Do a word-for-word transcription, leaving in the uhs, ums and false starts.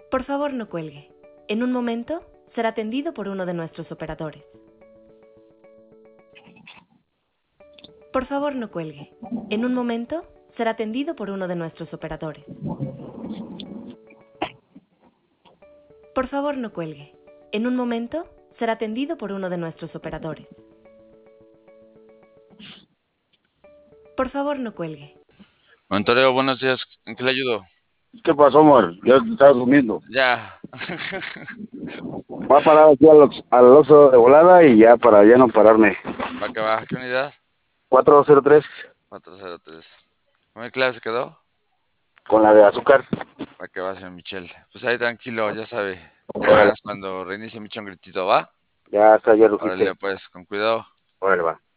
Por favor, no cuelgue. En un momento será atendido por uno de nuestros operadores. Por favor, no cuelgue. En un momento será atendido por uno de nuestros operadores. Por favor, no cuelgue. En un momento será atendido por uno de nuestros operadores. Por favor, no cuelgue. Montoreo, buenos días. ¿En qué le ayudo? ¿Qué pasó, amor? Ya te estás durmiendo. Ya. Va a parar aquí al, Ox- al Oxxo de volada y ya para ya no pararme. Va que va. ¿Qué unidad? cuatro cero tres cuatro cero tres. ¿Cómo en clase quedó? con la de azúcar. Va que va, señor Michel. Pues ahí tranquilo, ya sabe. Me Órale, ganas cuando reinicie mi un gritito, ¿va? ya está, ya Órale, rugiste. pues, con cuidado. Órale, va.